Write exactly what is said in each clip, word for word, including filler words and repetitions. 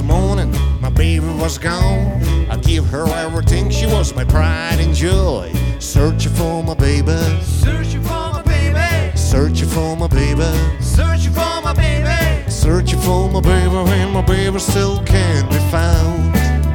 morning, my baby was gone. I give her everything, she was my pride and joy. Searching for my baby, Searching for my baby, searching for my baby, searching for my baby. searching for my baby, and my baby still can't be found.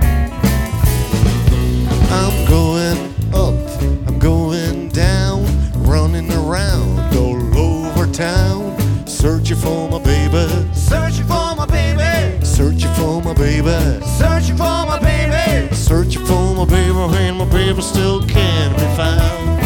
I'm going up, I'm going down, running around all over town, searching for my baby, Searching for my baby, searching for my baby, searching for my baby. searching for my baby, and my baby still can't be found.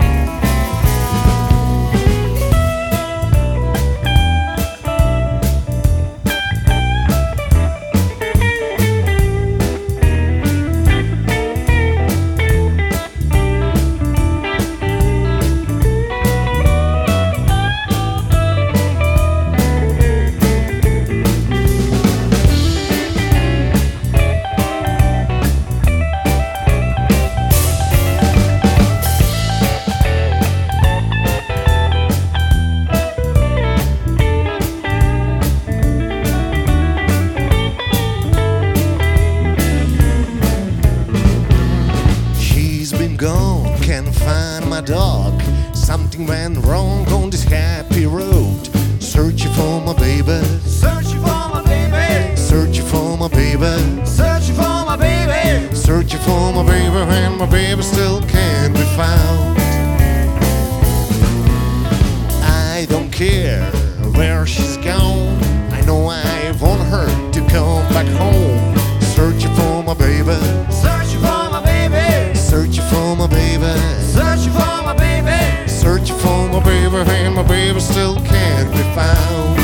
Gone, can't find my dog. Something went wrong on this happy road. Searching for my baby, Searching for my baby, searching for my baby, searching for my baby. searching for my baby, and my baby still can't be found. I don't care where she's gone, I know I want her to come back home. Searching for my baby, Searching for my baby, searching for my baby, searching for my baby. searching for my baby, and my baby still can't be found.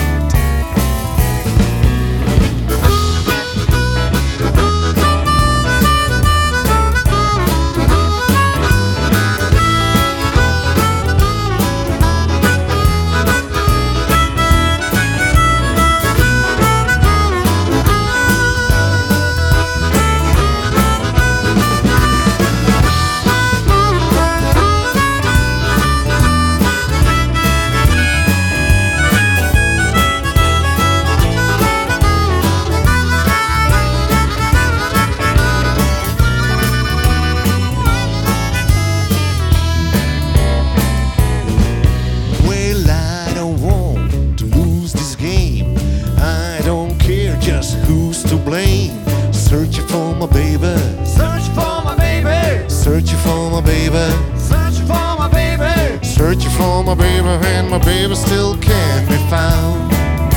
Who's to blame? Searching for my baby, Searching for my baby, searching for my baby, searching for my baby. searching for my baby, and my baby still can't be found.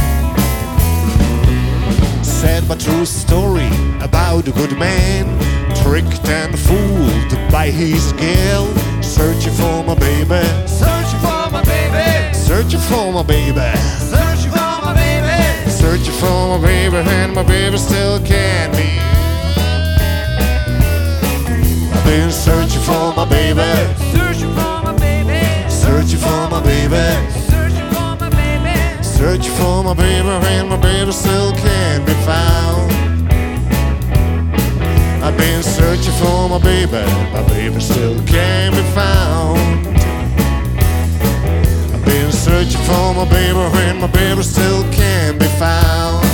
Said my true story about a good man, tricked and fooled by his girl. Searching for my baby, Searching for my baby, searching for my baby, searching for my baby. searching for my baby, and my baby still can't be. I've been searching for my baby, Searching for my baby, searching for my baby, searching for my baby. searching for my baby, and my baby still can't be found. I've been searching for my baby, my baby still can't be found. I've been searching for my baby, and my baby still can't be found.